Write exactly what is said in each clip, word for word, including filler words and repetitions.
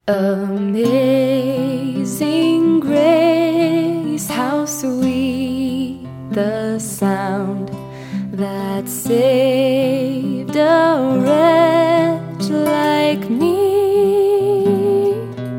Amazing grace, how sweet the sound that saved a wretch like me.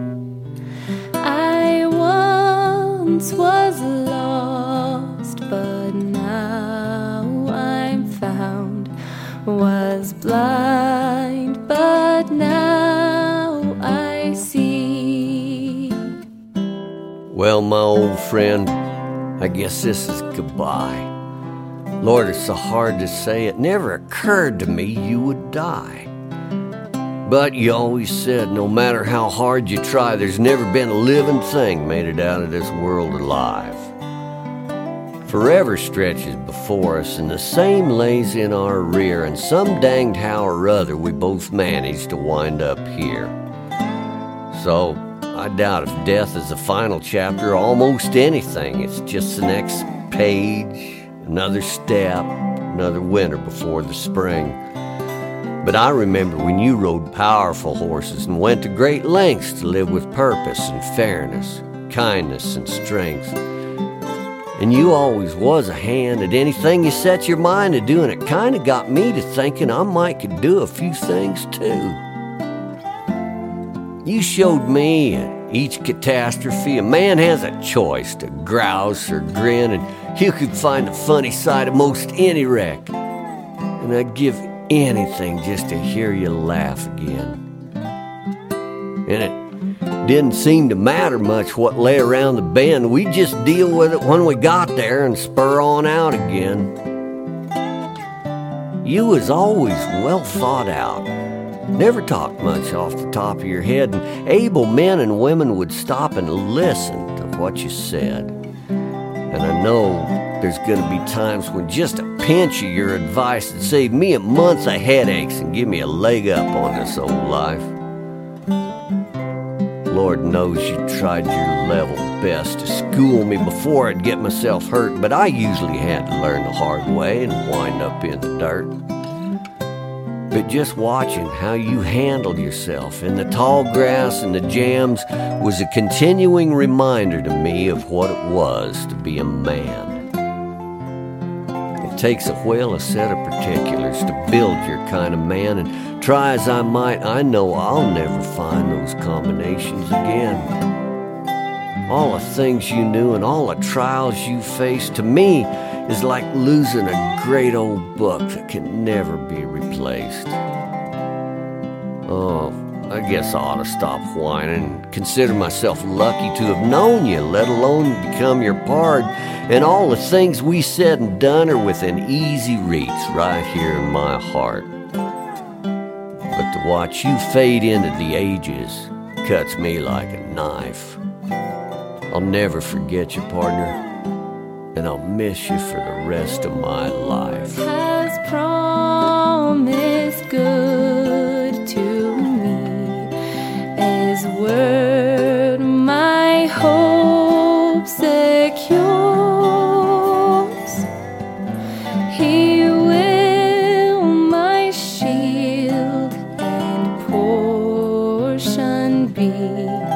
I once was lost, but now I'm found, was blind, but now I see. Well, my old friend, I guess this is goodbye. Lord, it's so hard to say. It never occurred to me you would die. But you always said, no matter how hard you try, there's never been a living thing made it out of this world alive. Forever stretches before us, and the same lays in our rear, and some danged how or other we both managed to wind up here. So, I doubt if death is the final chapter, almost anything. It's just the next page, another step, another winter before the spring. But I remember when you rode powerful horses and went to great lengths to live with purpose and fairness, kindness and strength. And you always was a hand at anything you set your mind to do, and it kind of got me to thinking I might could do a few things too. You showed me at each catastrophe a man has a choice to grouse or grin, and you could find the funny side of most any wreck. And I'd give anything just to hear you laugh again. And it didn't seem to matter much what lay around the bend. We'd just deal with it when we got there and spur on out again. You was always well thought out. Never talked much off the top of your head, and able men and women would stop and listen to what you said. And I know there's going to be times when just a pinch of your advice would save me a month of headaches and give me a leg up on this old life. Lord knows you tried your level best to school me before I'd get myself hurt, but I usually had to learn the hard way and wind up in the dirt. But just watching how you handled yourself in the tall grass and the jams was a continuing reminder to me of what it was to be a man. It takes a whale a set of particulars to build your kind of man, and try as I might, I know I'll never find those combinations again. All the things you knew and all the trials you faced, to me, is like losing a great old book that can never be replaced. Oh, I guess I ought to stop whining and consider myself lucky to have known you, let alone become your pard, and all the things we said and done are within easy reach right here in my heart. But to watch you fade into the ages cuts me like a knife. I'll never forget you, partner, and I'll miss you for the rest of my life. Has promised good to me, His word my hope secures. He will my shield and portion be.